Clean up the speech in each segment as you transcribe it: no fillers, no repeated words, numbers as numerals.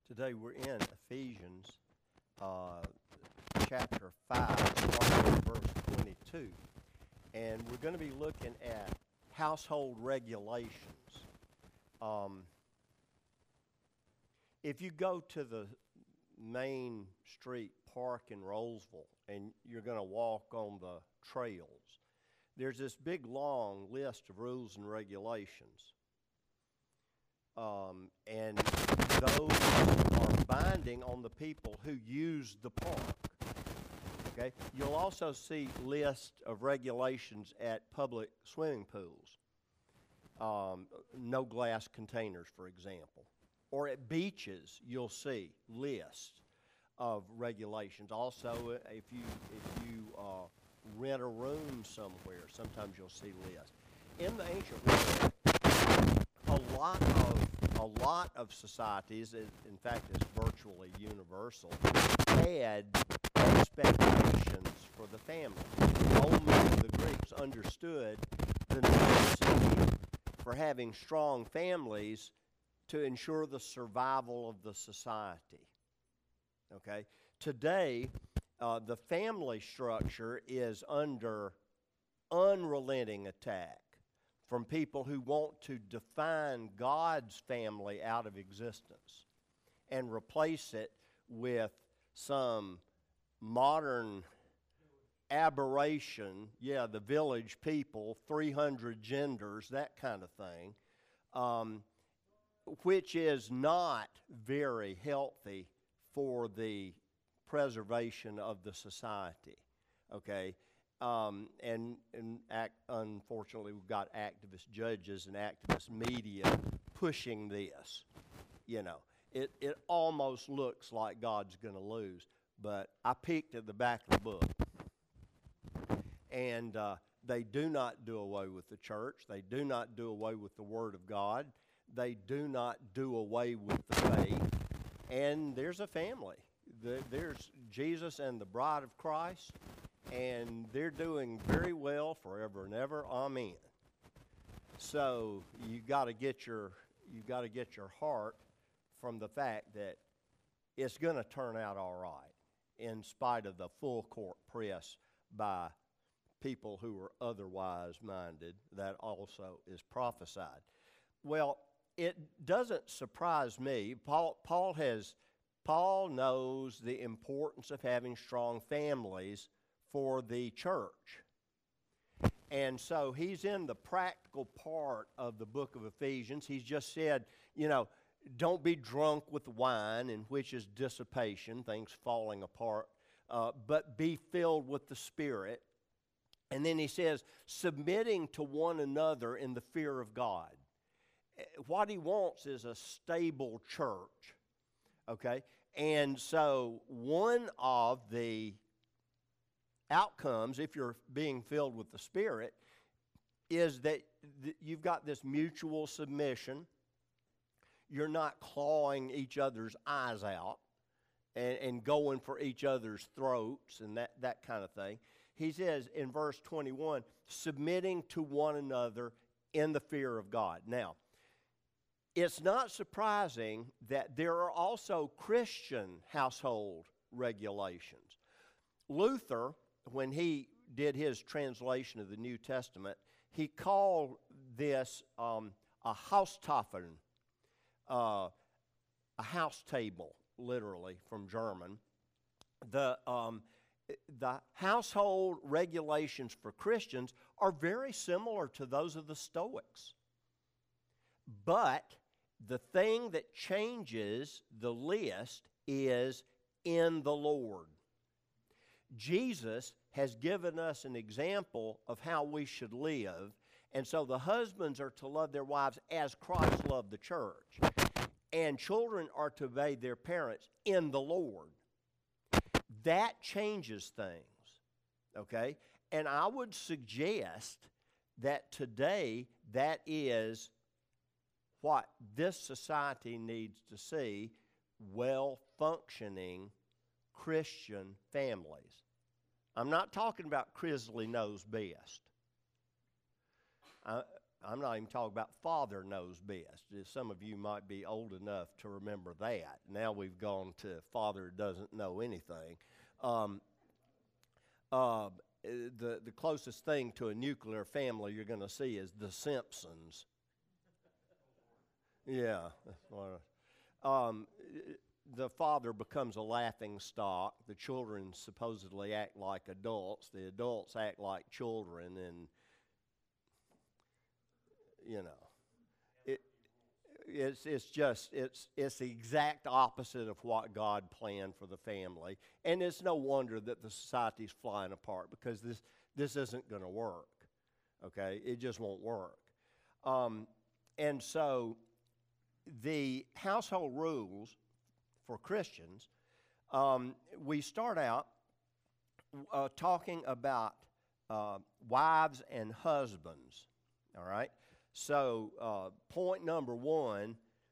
Today we're in Ephesians chapter 5, starting with verse 22. And we're going to be looking at household regulations. If you go to the main street park in Rolesville and you're going to walk on the trails, there's this big long list of rules and regulations. And those are binding on the people who use the park. Okay? You'll also see lists of regulations at public swimming pools. No glass containers, for example. Or at beaches, you'll see lists of regulations. Also, if you rent a room somewhere, sometimes you'll see lists. In the ancient world, a lot of societies, in fact, it's virtually universal, had expectations for the family. The Romans and the Greeks understood the necessity for having strong families to ensure the survival of the society. Okay? Today, the family structure is under unrelenting attack from people who want to define God's family out of existence and replace it with some modern aberration, the village people, 300 genders, that kind of thing, which is not very healthy for the preservation of the society, okay? Unfortunately, we've got activist judges and activist media pushing this. You know, it almost looks like God's going to lose. But I peeked at the back of the book, and they do not do away with the church. They do not do away with the Word of God. They do not do away with the faith. And there's a family. There's Jesus and the bride of Christ. And they're doing very well forever and ever. Amen. So you got to get your heart from the fact that it's going to turn out all right, in spite of the full court press by people who are otherwise minded. That also is prophesied. Well, it doesn't surprise me. Paul knows the importance of having strong families for the church. And so he's in the practical part of the book of Ephesians. He's just said, don't be drunk with wine, in which is dissipation, things falling apart, but be filled with the Spirit. And then he says, submitting to one another in the fear of God. What he wants is a stable church, okay? And so one of the outcomes, if you're being filled with the Spirit, is that you've got this mutual submission. You're not clawing each other's eyes out and going for each other's throats and that kind of thing. He says in verse 21, submitting to one another in the fear of God. Now, it's not surprising that there are also Christian household regulations. Luther, when he did his translation of the New Testament, he called this a Haustafeln, a house table, literally, from German. The household regulations for Christians are very similar to those of the Stoics. But the thing that changes the list is in the Lord. Jesus has given us an example of how we should live, and so the husbands are to love their wives as Christ loved the church, and children are to obey their parents in the Lord. That changes things, okay? And I would suggest that today that is what this society needs to see: well-functioning Christian families. I'm not talking about Crisley knows best. I'm not even talking about Father knows best. Some of you might be old enough to remember that. Now we've gone to Father doesn't know anything. The closest thing to a nuclear family you're going to see is The Simpsons. Yeah. The father becomes a laughing stock. The children supposedly act like adults. The adults act like children, and you know, it's the exact opposite of what God planned for the family. And it's no wonder that the society's flying apart, because this isn't going to work. Okay, it just won't work. And so the household rules for Christians, we start out talking about wives and husbands. All right. So point number one,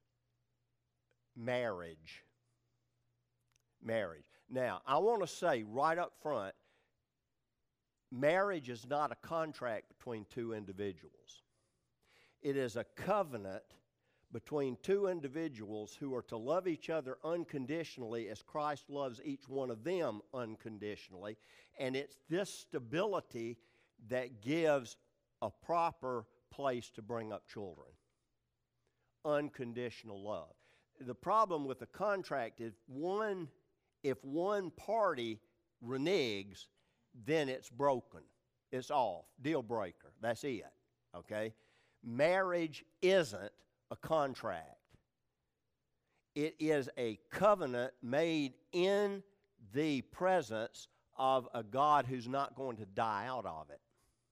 marriage. Marriage. Now, I want to say right up front, marriage is not a contract between two individuals. It is a covenant between two individuals who are to love each other unconditionally as Christ loves each one of them unconditionally. And it's this stability that gives a proper place to bring up children. Unconditional love. The problem with the contract is if one party reneges, then it's broken. It's off. Deal breaker. That's it. Okay? Marriage isn't a contract. It is a covenant made in the presence of a God who's not going to die out of it.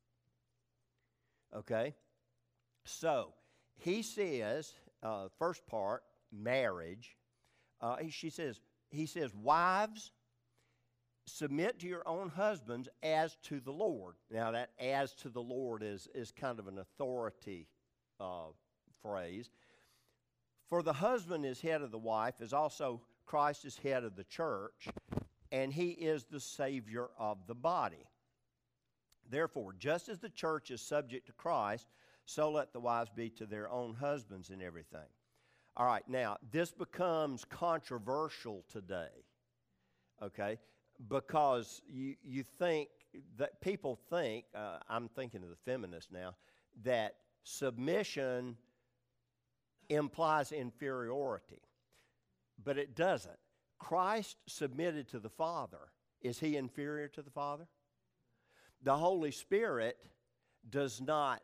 Okay? So, he says, first part, marriage. He says, wives, submit to your own husbands as to the Lord. Now, that as to the Lord is kind of an authority phrase. For the husband is head of the wife, as also Christ is head of the church, and he is the Savior of the body. Therefore, just as the church is subject to Christ, so let the wives be to their own husbands in everything. All right, now, this becomes controversial today, okay, because you think that people think, I'm thinking of the feminists now, that submission implies inferiority, but it doesn't. Christ submitted to the Father. Is he inferior to the Father? The Holy Spirit does not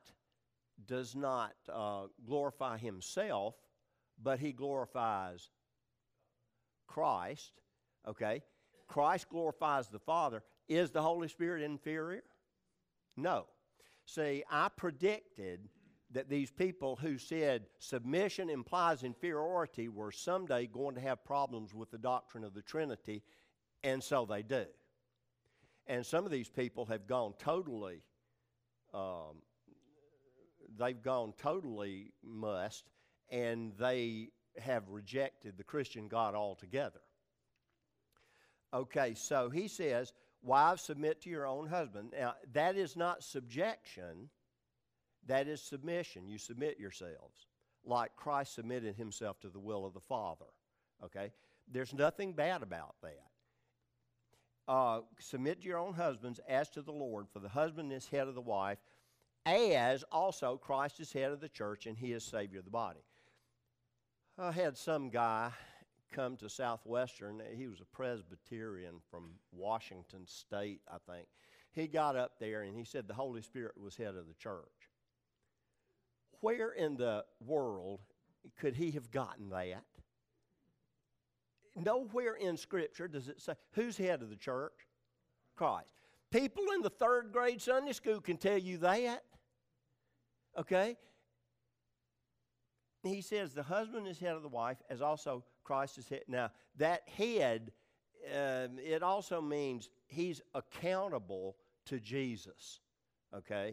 glorify himself, but he glorifies Christ. Okay? Christ glorifies the Father. Is the Holy Spirit inferior? No. See, I predicted that these people who said submission implies inferiority were someday going to have problems with the doctrine of the Trinity, and so they do. And some of these people have gone totally, must, and they have rejected the Christian God altogether. Okay, so he says, wives, submit to your own husband. Now, that is not subjection. That is submission. You submit yourselves, like Christ submitted himself to the will of the Father. Okay? There's nothing bad about that. Submit to your own husbands as to the Lord, for the husband is head of the wife, as also Christ is head of the church, and he is Savior of the body. I had some guy come to Southwestern. He was a Presbyterian from Washington State, I think. He got up there and he said the Holy Spirit was head of the church. Where in the world could he have gotten that? Nowhere in Scripture does it say, who's head of the church? Christ. People in the third grade Sunday school can tell you that. Okay? He says the husband is head of the wife, as also Christ is head. Now, that head, it also means he's accountable to Jesus. Okay?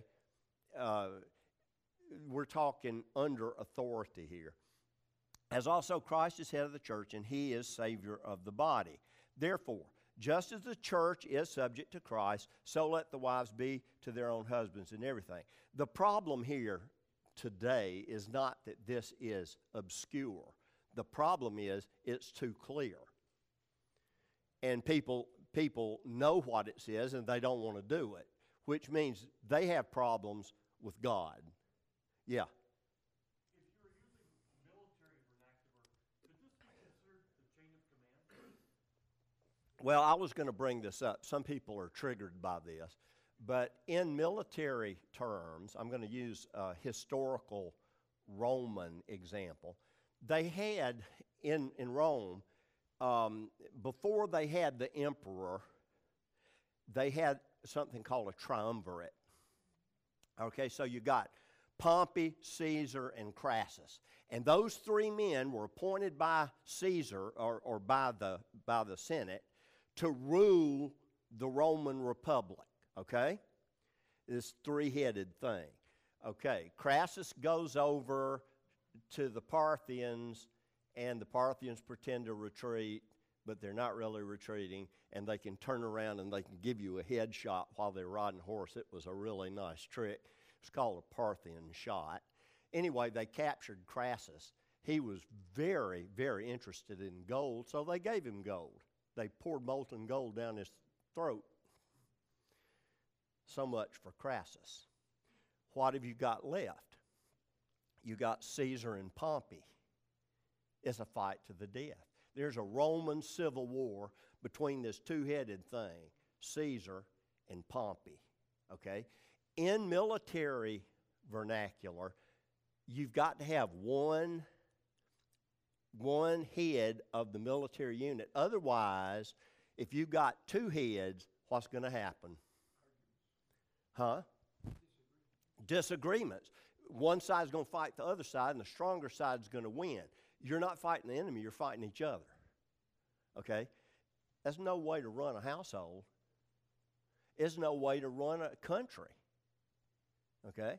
We're talking under authority here. As also Christ is head of the church, and he is Savior of the body. Therefore, just as the church is subject to Christ, so let the wives be to their own husbands in everything. The problem here, today is not that this is obscure. The problem is it's too clear. And people know what it says and they don't want to do it, which means they have problems with God. Yeah. If you were using military vernacular, could this be considered the chain of command? Well, I was going to bring this up. Some people are triggered by this. But in military terms, I'm going to use a historical Roman example. They had, in Rome, before they had the emperor, they had something called a triumvirate. Okay, so you got Pompey, Caesar, and Crassus. And those three men were appointed by Caesar or by the Senate to rule the Roman Republic. Okay? This three-headed thing. Okay, Crassus goes over to the Parthians, and the Parthians pretend to retreat, but they're not really retreating, and they can turn around and they can give you a headshot while they're riding a horse. It was a really nice trick. It's called a Parthian shot. Anyway, they captured Crassus. He was very, very interested in gold, so they gave him gold. They poured molten gold down his throat. So much for Crassus. What have you got left? You got Caesar and Pompey. It's a fight to the death. There's a Roman civil war between this two-headed thing, Caesar and Pompey. Okay? In military vernacular, you've got to have one head of the military unit. Otherwise, if you've got two heads, what's going to happen? Disagreements. One side's going to fight the other side, and the stronger side's going to win. You're not fighting the enemy, you're fighting each other. Okay? That's no way to run a household. It's no way to run a country. Okay?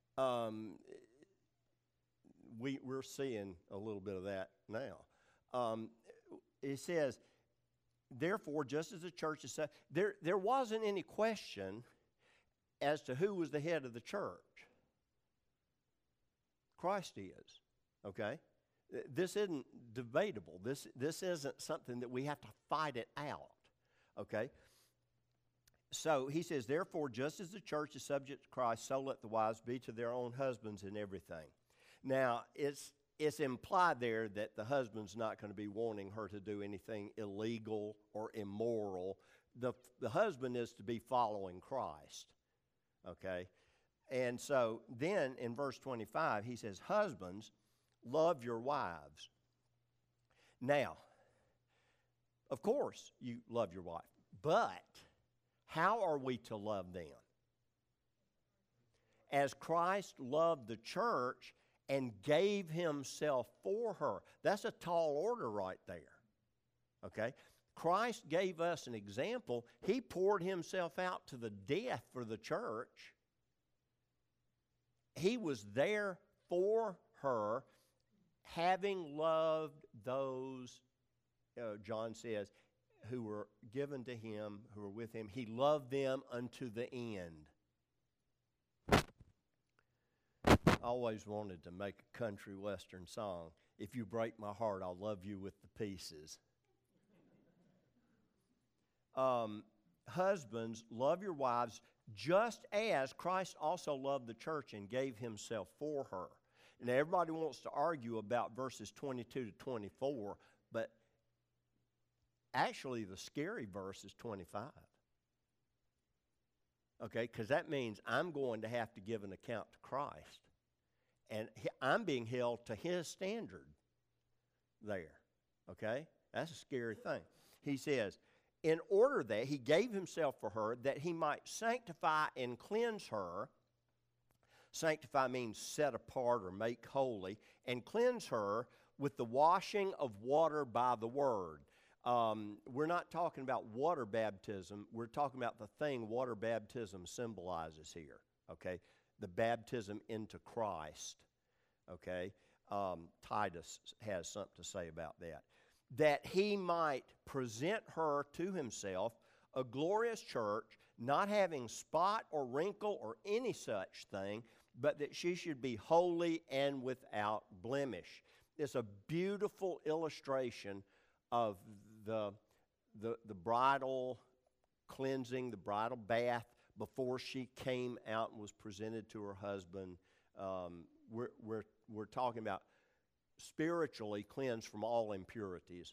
We're seeing a little bit of that now. It says, therefore, just as the church is said, there wasn't any question as to who was the head of the church. Christ is. Okay? This isn't debatable. This isn't something that we have to fight it out. Okay? So he says, therefore, just as the church is subject to Christ, so let the wives be to their own husbands in everything. Now, it's implied there that the husband's not going to be wanting her to do anything illegal or immoral. The husband is to be following Christ. Okay? And so then in verse 25, he says, husbands, love your wives. Now, of course you love your wife, but how are we to love them? As Christ loved the church and gave himself for her. That's a tall order right there. Okay? Christ gave us an example. He poured himself out to the death for the church. He was there for her, having loved those, John says, who were given to him, who were with him. He loved them unto the end. I always wanted to make a country western song. If you break my heart, I'll love you with the pieces. Husbands, love your wives just as Christ also loved the church and gave himself for her. Now, everybody wants to argue about verses 22 to 24, but actually the scary verse is 25. Okay, because that means I'm going to have to give an account to Christ. And I'm being held to his standard there. Okay? That's a scary thing. He says, in order that he gave himself for her, that he might sanctify and cleanse her. Sanctify means set apart or make holy. And cleanse her with the washing of water by the word. We're not talking about water baptism. We're talking about the thing water baptism symbolizes here. Okay? The baptism into Christ. Okay? Titus has something to say about that. That he might present her to himself, a glorious church, not having spot or wrinkle or any such thing, but that she should be holy and without blemish. It's a beautiful illustration of the bridal cleansing, the bridal bath before she came out and was presented to her husband. We're talking about spiritually cleansed from all impurities.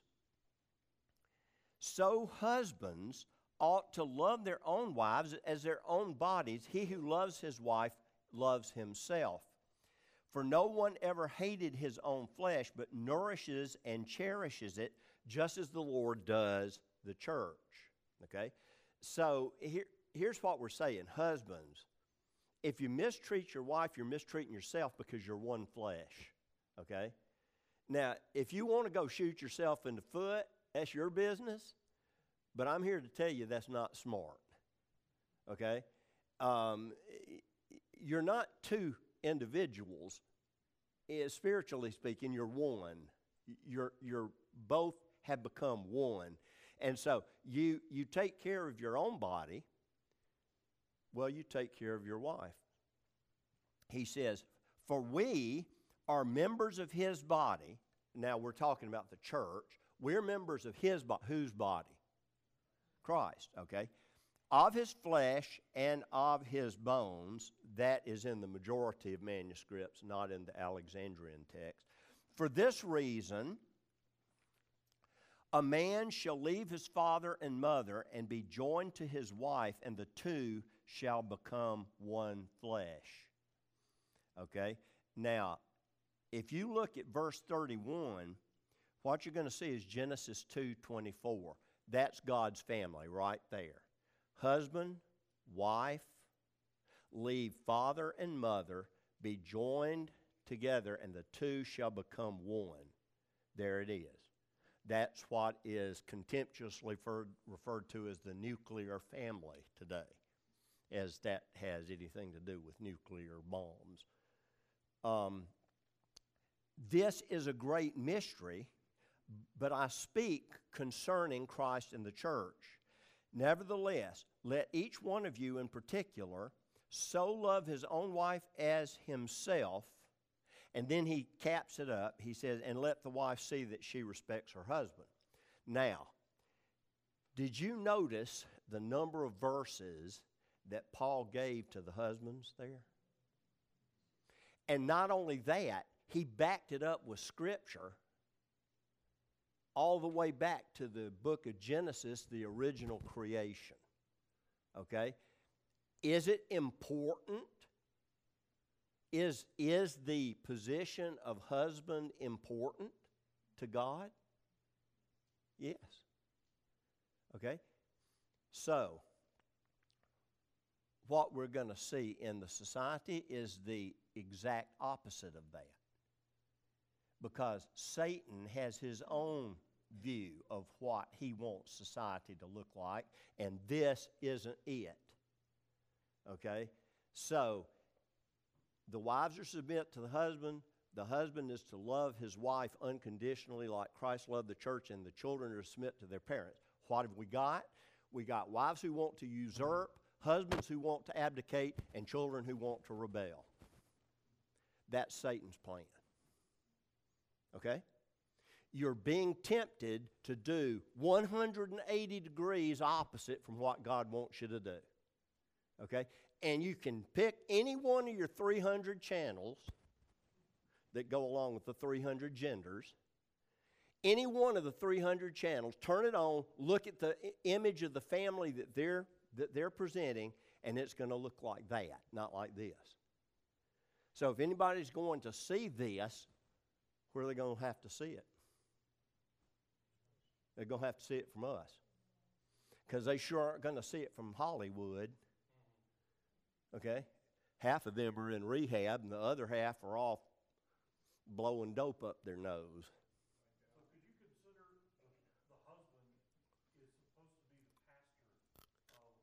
So husbands ought to love their own wives as their own bodies. He who loves his wife loves himself. For no one ever hated his own flesh, but nourishes and cherishes it, just as the Lord does the church. Okay? So here's what we're saying. Husbands, if you mistreat your wife, you're mistreating yourself because you're one flesh. Okay? Now, if you want to go shoot yourself in the foot, that's your business. But I'm here to tell you that's not smart. Okay? You're not two individuals. Spiritually speaking, you're one. You're both have become one. And so you take care of your own body. Well, you take care of your wife. He says, for we are members of his body. Now we're talking about the church. We're members of his body. Whose body? Christ, okay? Of his flesh and of his bones. That is in the majority of manuscripts, not in the Alexandrian text. For this reason, a man shall leave his father and mother and be joined to his wife, and the two shall become one flesh. Okay? Now, if you look at verse 31, what you're going to see is Genesis 2:24. That's God's family right there. Husband, wife, leave father and mother, be joined together, and the two shall become one. There it is. That's what is contemptuously referred to as the nuclear family today, as that has anything to do with nuclear bombs. This is a great mystery, but I speak concerning Christ and the church. Nevertheless, let each one of you in particular so love his own wife as himself. And then he caps it up. He says, and let the wife see that she respects her husband. Now, did you notice the number of verses that Paul gave to the husbands there? And not only that, he backed it up with Scripture all the way back to the book of Genesis, the original creation. Okay? Is it important? Is the position of husband important to God? Yes. Okay? So, what we're going to see in the society is the exact opposite of that. Because Satan has his own view of what he wants society to look like, and this isn't it. Okay? So, the wives are to submit to the husband is to love his wife unconditionally like Christ loved the church, and the children are to submit to their parents. What have we got? We got wives who want to usurp, husbands who want to abdicate, and children who want to rebel. That's Satan's plan. Okay? You're being tempted to do 180 degrees opposite from what God wants you to do. Okay? And you can pick any one of your 300 channels that go along with the 300 genders. Any one of the 300 channels, turn it on, look at the image of the family that they're presenting, and it's going to look like that, not like this. So if anybody's going to see this, where are they going to have to see it? They're going to have to see it from us. Because they sure aren't going to see it from Hollywood. Okay? Half of them are in rehab, and the other half are off blowing dope up their nose. So could you consider the husband is supposed to be the pastor of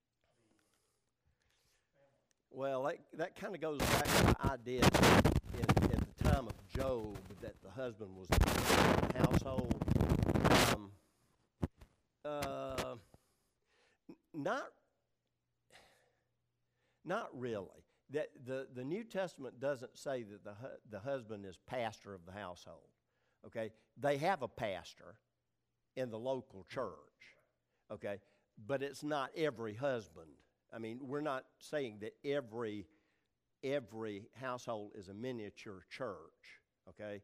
the family? Well, that kind of goes back to the idea at the time of Job that the husband was the head of the household. Not really. that the New Testament doesn't say that the husband is pastor of the household. Okay, they have a pastor in the local church. Okay, but it's not every husband. I mean, we're not saying that every household is a miniature church. Okay,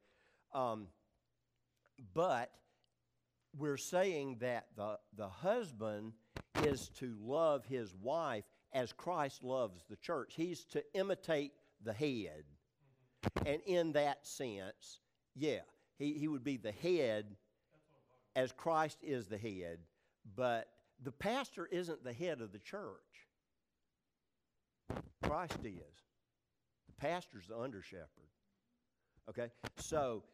but we're saying that the husband is to love his wife as Christ loves the church. He's to imitate the head. And in that sense, yeah, he would be the head as Christ is the head. But the pastor isn't the head of the church. Christ is. The pastor's the under shepherd. Okay? So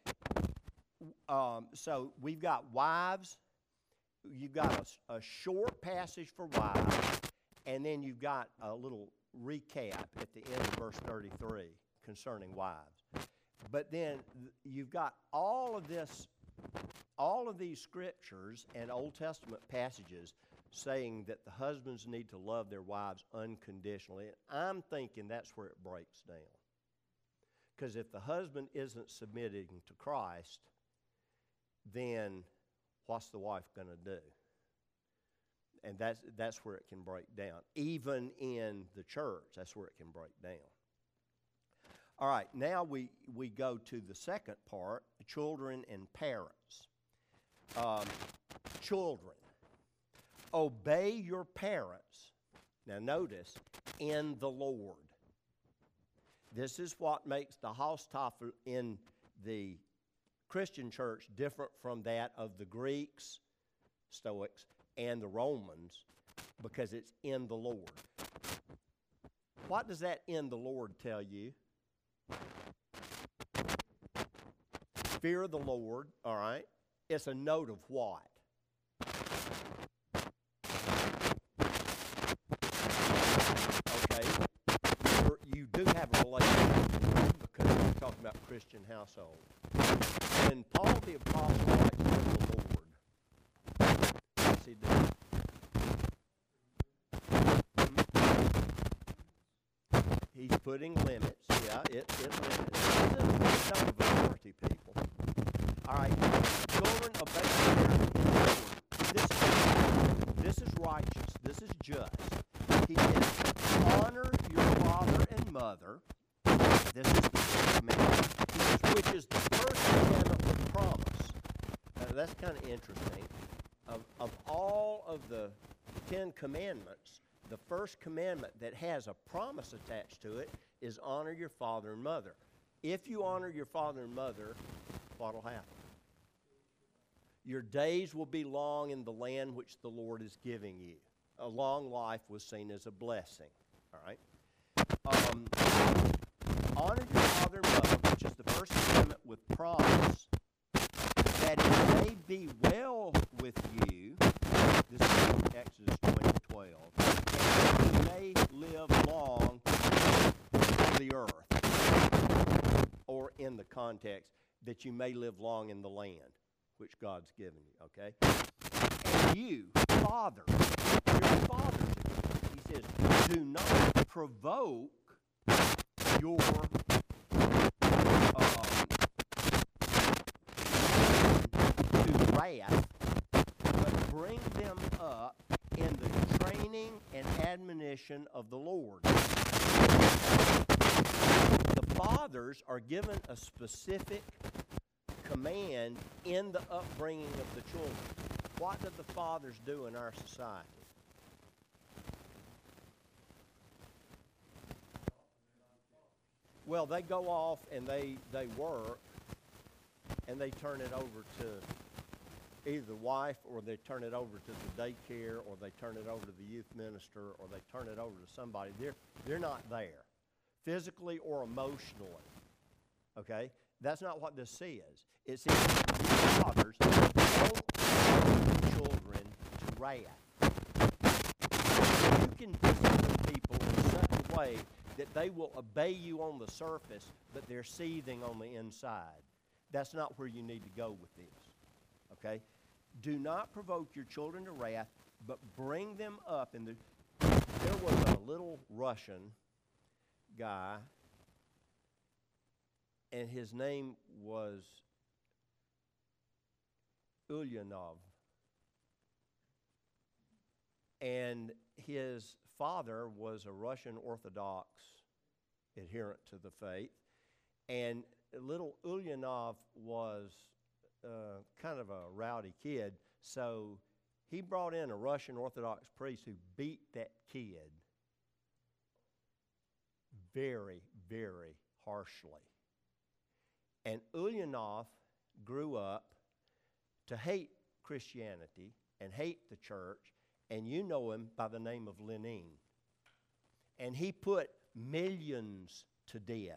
we've got wives. You've got a short passage for wives, and then you've got a little recap at the end of verse 33 concerning wives. But then you've got all of these scriptures and Old Testament passages saying that the husbands need to love their wives unconditionally. And I'm thinking that's where it breaks down. Because if the husband isn't submitting to Christ, then what's the wife going to do? And that's where it can break down. Even in the church, that's where it can break down. All right, now we go to the second part, children and parents. Children, obey your parents. Now notice, in the Lord. This is what makes the Haustafel in the Christian church different from that of the Greeks, Stoics, and the Romans, because it's in the Lord. What does that in the Lord tell you? Fear of the Lord, all right? It's a note of what? Okay, you do have a relationship with Him because we're talking about Christian household. When Paul the Apostle writes in the Lord, what's he do? He's putting limits. Yeah, it limits. This is a stone of authority, people. All right, children, obey your parents. This is righteous. This is just. He says, honor your father and mother. This is the commandment, which is the first commandment with promise. That's kind of interesting. Of all of the 10 commandments, the first commandment that has a promise attached to it is honor your father and mother. If you honor your father and mother, what will happen? Your days will be long in the land which the Lord is giving you. A long life was seen as a blessing. All right? Honor your father and mother, which is the first commandment with promise, that it may be well with you. This is Exodus 20:12. And you may live long on the earth. Or in the context, that you may live long in the land which God's given you, okay? And you, fathers, your fathers again. He says, do not provoke your to wrath, but bring them up in the training and admonition of the Lord. The fathers are given a specific command in the upbringing of the children. What do the fathers do in our society? Well, they go off and they work and they turn it over to either the wife, or they turn it over to the daycare, or they turn it over to the youth minister, or they turn it over to somebody. They're not there, physically or emotionally. Okay? That's not what this says. It says, fathers, don't provoke children to wrath. You can discipline people in such a way that they will obey you on the surface, but they're seething on the inside. That's not where you need to go with this. Okay? Do not provoke your children to wrath, but bring them up in the... There was a little Russian guy, and his name was Ulyanov. And his father was a Russian Orthodox adherent to the faith. And little Ulyanov was kind of a rowdy kid, so he brought in a Russian Orthodox priest who beat that kid very, very harshly. And Ulyanov grew up to hate Christianity and hate the church, and you know him by the name of Lenin. And he put millions to death.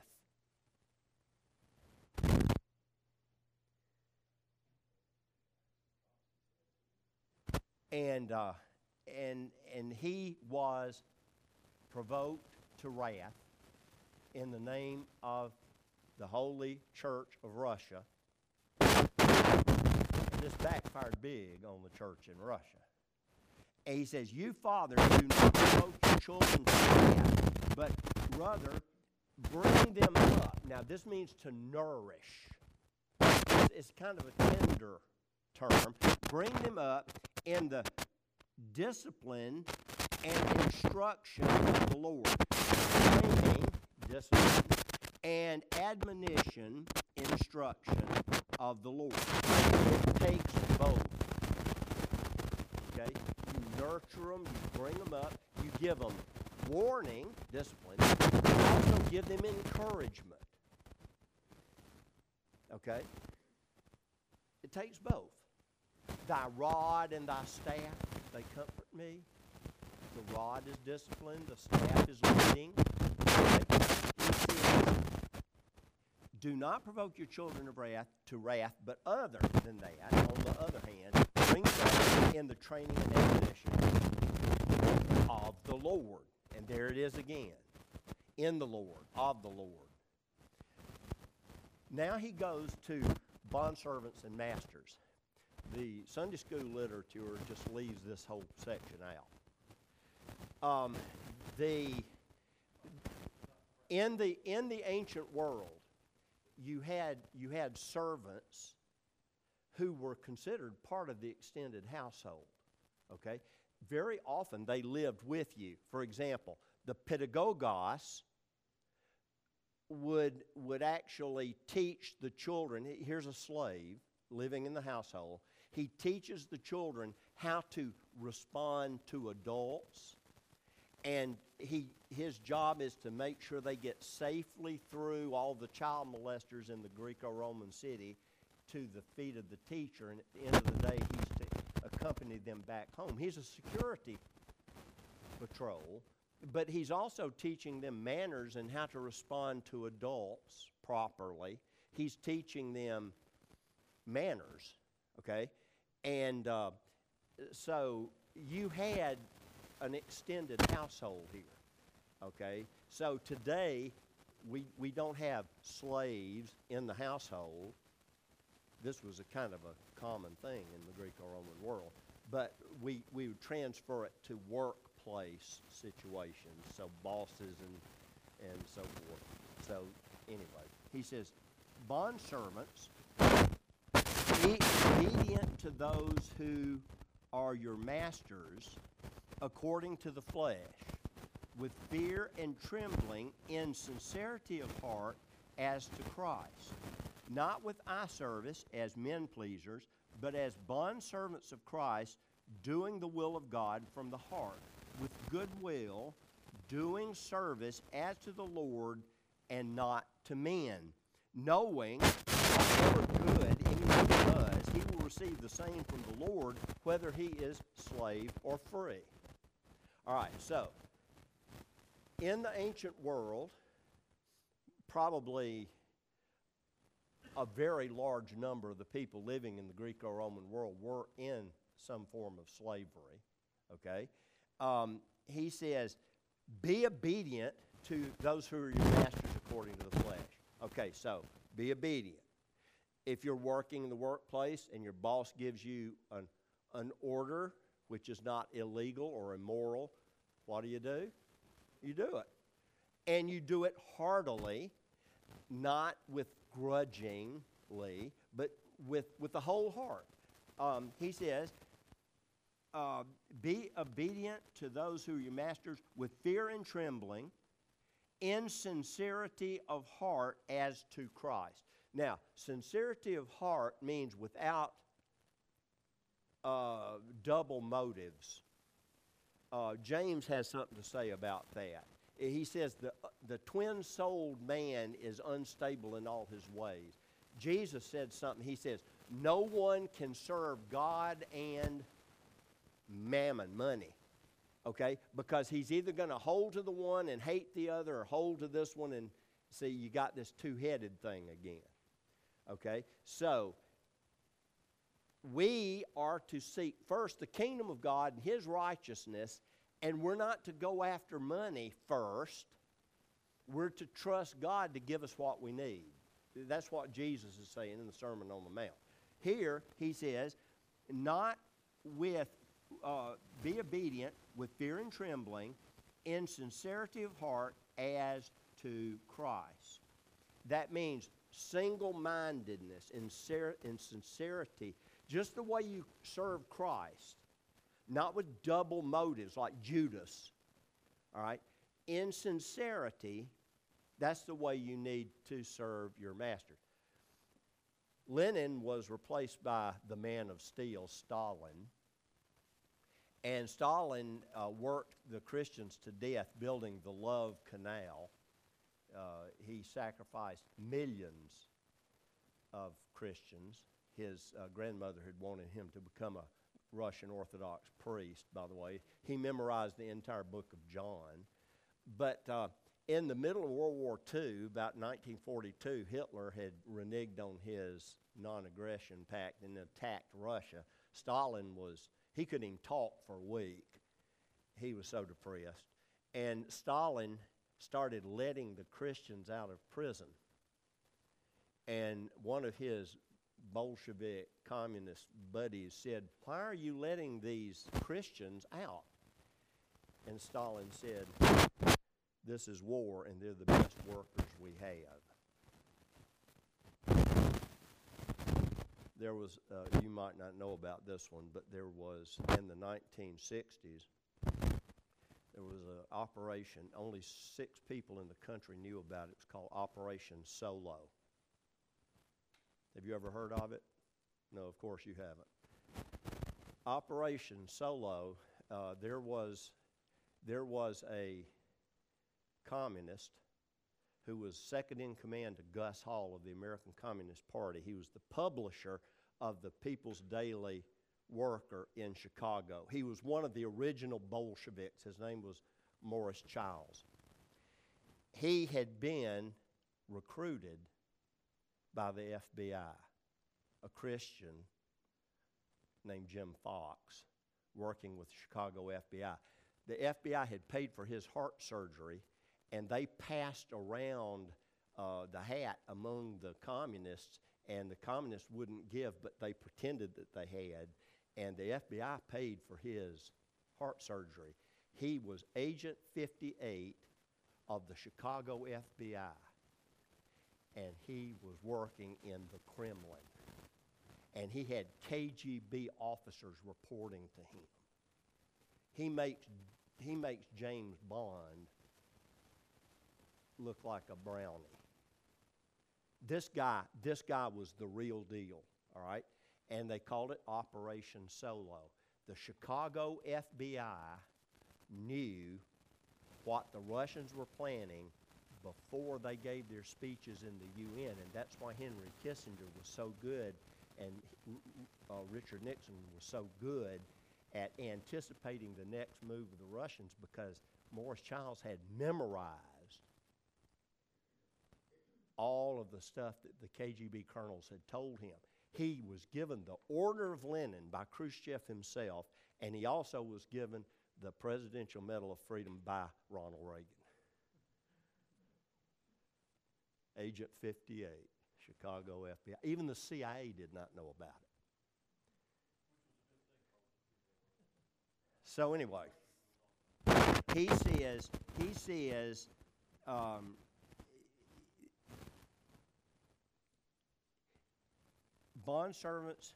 And he was provoked to wrath in the name of the Holy Church of Russia. And this backfired big on the church in Russia. And he says, you fathers do not provoke your children to wrath, but rather bring them up. Now this means to nourish. It's kind of a tender term. Bring them up in the discipline and instruction of the Lord. Training, discipline, and admonition, instruction of the Lord. It takes both. Okay? You nurture them, you bring them up, you give them warning, discipline, you also give them encouragement. Okay? It takes both. Thy rod and thy staff, they comfort me. The rod is discipline, the staff is leading. Okay? He says, do not provoke your children to wrath, but other than that, on the other hand, bring them in the training and admonition of the Lord. And there it is again. In the Lord, of the Lord. Now he goes to bondservants and masters. The Sunday school literature just leaves this whole section out. In the ancient world, you had servants who were considered part of the extended household. Okay, very often they lived with you. For example, the pedagogos would actually teach the children. Here's a slave living in the household. He teaches the children how to respond to adults, and his job is to make sure they get safely through all the child molesters in the Greco-Roman city to the feet of the teacher, and at the end of the day, he's to accompany them back home. He's a security patrol, but he's also teaching them manners and how to respond to adults properly. He's teaching them manners, okay? And so you had an extended household here, okay? So today, we don't have slaves in the household. This was a kind of a common thing in the Greco-Roman world. But we would transfer it to workplace situations, so bosses and so forth. So anyway, he says, bondservants, be obedient to those who are your masters according to the flesh, with fear and trembling, in sincerity of heart as to Christ, not with eye service as men pleasers, but as bondservants of Christ, doing the will of God from the heart, with good will, doing service as to the Lord and not to men, knowing whatever good anyone does, he will receive the same from the Lord, whether he is slave or free. All right, so in the ancient world, probably a very large number of the people living in the Greco-Roman world were in some form of slavery, okay? He says, be obedient to those who are your masters according to the flesh. Okay, so be obedient. If you're working in the workplace and your boss gives you an order which is not illegal or immoral, what do? You do it. and you do it heartily, not with grudgingly, but with the whole heart. He says, be obedient to those who are your masters with fear and trembling, in sincerity of heart as to Christ. Now, sincerity of heart means without double motives. James has something to say about that. He says the twin-souled man is unstable in all his ways. Jesus said something. He says, no one can serve God and mammon, money. Okay? Because he's either going to hold to the one and hate the other, or hold to this one and see, you got this two-headed thing again. Okay? So, we are to seek first the kingdom of God and His righteousness, and we're not to go after money first. We're to trust God to give us what we need. That's what Jesus is saying in the Sermon on the Mount. Here, He says, not with, be obedient with fear and trembling, in sincerity of heart as to Christ. That means single-mindedness, in sincerity, just the way you serve Christ, not with double motives like Judas. All right? In sincerity, that's the way you need to serve your master. Lenin was replaced by the man of steel, Stalin. And Stalin worked the Christians to death building the Love Canal. He sacrificed millions of Christians. His grandmother had wanted him to become a Russian Orthodox priest, by the way. He memorized the entire book of John. But in the middle of World War II, about 1942, Hitler had reneged on his non-aggression pact and attacked Russia. Stalin he couldn't even talk for a week. He was so depressed. And Stalin started letting the Christians out of prison. And one of his Bolshevik communist buddies said, why are you letting these Christians out? And Stalin said, this is war and they're the best workers we have. There was, you might not know about this one, but there was in the 1960s, there was an operation, only 6 people in the country knew about it. It was called Operation Solo. Have you ever heard of it? No, of course you haven't. Operation Solo, there was a communist who was second in command to Gus Hall of the American Communist Party. He was the publisher of the People's Daily Worker in Chicago. He was one of the original Bolsheviks. His name was Morris Childs. He had been recruited by the FBI, a Christian named Jim Fox, working with the Chicago FBI. The FBI had paid for his heart surgery, and they passed around the hat among the communists, and the communists wouldn't give, but they pretended that they had, and the FBI paid for his heart surgery. He was Agent 58 of the Chicago FBI, and he was working in the Kremlin, and he had KGB officers reporting to him. He makes James Bond look like a brownie. This guy was the real deal, all right? And they called it Operation Solo. The Chicago FBI knew what the Russians were planning before they gave their speeches in the UN, and that's why Henry Kissinger was so good, and Richard Nixon was so good at anticipating the next move of the Russians, because Morris Childs had memorized all of the stuff that the KGB colonels had told him. He was given the Order of Lenin by Khrushchev himself, and he also was given the Presidential Medal of Freedom by Ronald Reagan. Agent 58, Chicago FBI. Even the CIA did not know about it. So anyway, he says, bondservants,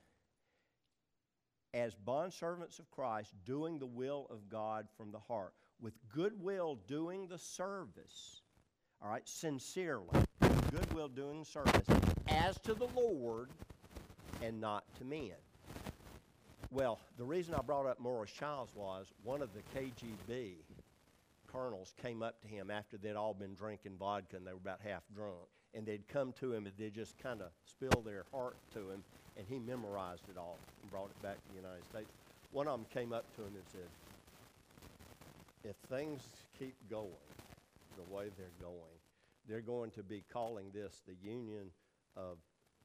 as bondservants of Christ, doing the will of God from the heart, with goodwill doing the service, all right, sincerely, goodwill doing service, as to the Lord and not to men. Well, the reason I brought up Morris Childs was one of the KGB colonels came up to him after they'd all been drinking vodka and they were about half drunk. And they'd come to him and they'd just kind of spill their heart to him, and he memorized it all and brought it back to the United States. One of them came up to him and said, if things keep going the way they're going to be calling this the Union of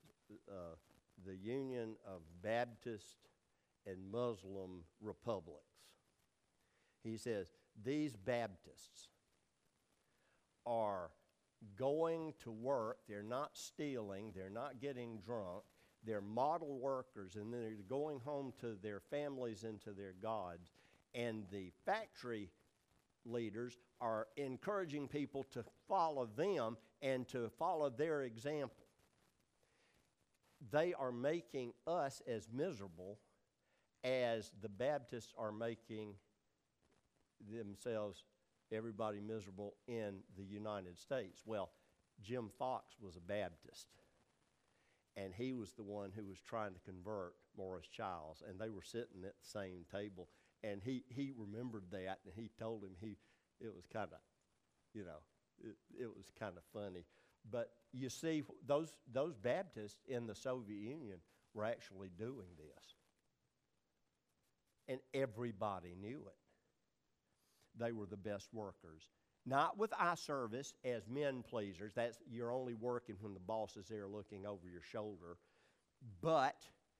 Baptist and Muslim Republics. He says, these Baptists are going to work, they're not stealing, they're not getting drunk, they're model workers, and they're going home to their families and to their gods. And the factory leaders are encouraging people to follow them and to follow their example. They are making us as miserable as the Baptists are making themselves, everybody miserable in the United States. Well, Jim Fox was a Baptist, and he was the one who was trying to convert Morris Childs, and they were sitting at the same table, and he remembered that, and he told him it was kind of, it was kind of funny. But you see, those Baptists in the Soviet Union were actually doing this, and everybody knew it. They were the best workers. Not with eye service as men pleasers. That's, you're only working when the boss is there looking over your shoulder. But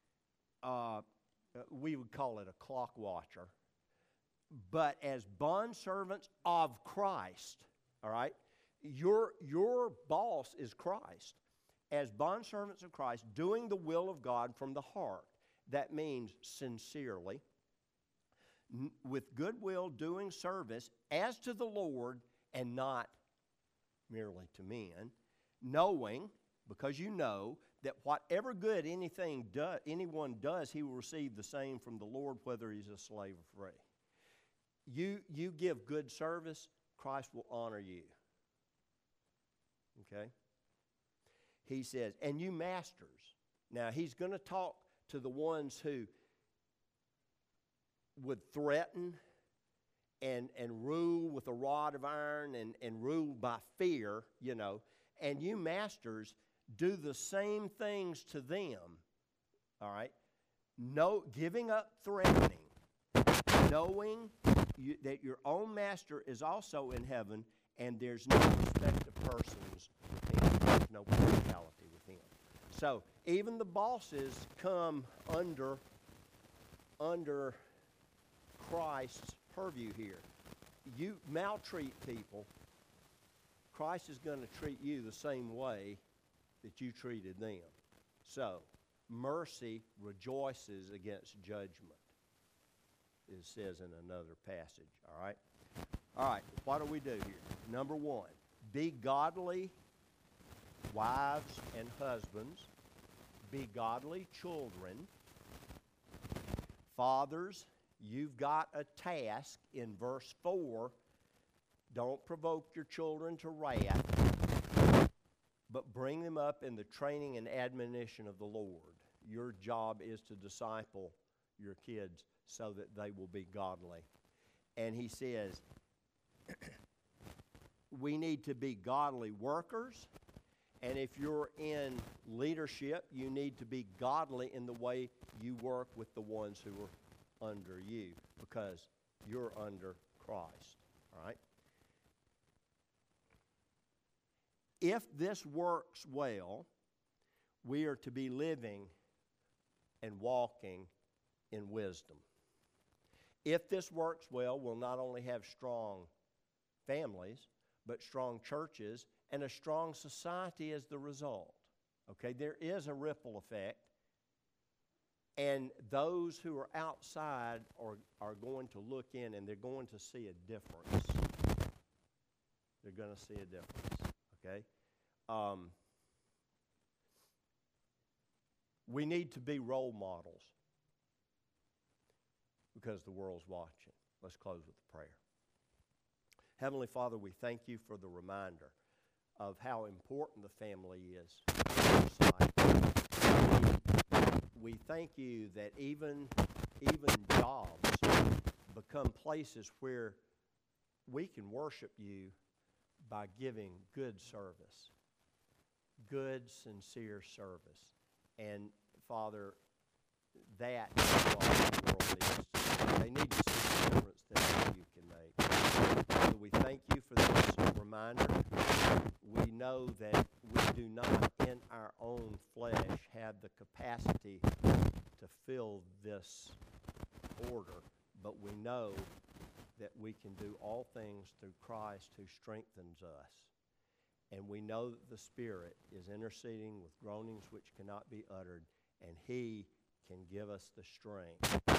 we would call it a clock watcher. But as bondservants of Christ, all right? Your boss is Christ. As bondservants of Christ, doing the will of God from the heart. That means sincerely, with goodwill doing service as to the Lord and not merely to men, knowing, because you know, that whatever good anyone does, he will receive the same from the Lord, whether he's a slave or free. You give good service, Christ will honor you. Okay? He says, and you masters. Now, he's going to talk to the ones who would threaten and rule with a rod of iron and rule by fear, and you masters do the same things to them, all right? No, giving up threatening, knowing that your own master is also in heaven, and there's no respect of persons with him. There's no partiality with him. So even the bosses come under Christ's purview here. You maltreat people, Christ is going to treat you the same way that you treated them. So, mercy rejoices against judgment, it says in another passage, all right? All right, what do we do here? Number one, be godly wives and husbands. Be godly children. Fathers, you've got a task in verse 4. Don't provoke your children to wrath, but bring them up in the training and admonition of the Lord. Your job is to disciple your kids so that they will be godly. And he says, we need to be godly workers. And if you're in leadership, you need to be godly in the way you work with the ones who are under you, because you're under Christ, all right? If this works well, we are to be living and walking in wisdom. If this works well, we'll not only have strong families, but strong churches and a strong society as the result. Okay, there is a ripple effect, and those who are outside are going to look in and they're going to see a difference. They're going to see a difference, okay? We need to be role models because the world's watching. Let's close with a prayer. Heavenly Father, we thank you for the reminder of how important the family is in your sight. We thank you that even jobs become places where we can worship you by giving good service, good, sincere service. And, Father, that is what the world needs. They need to see the difference that you can make. Father, we thank you for this reminder. We know that we do not, in our own flesh, have the capacity to fill this order, but we know that we can do all things through Christ who strengthens us. And we know that the Spirit is interceding with groanings which cannot be uttered, and He can give us the strength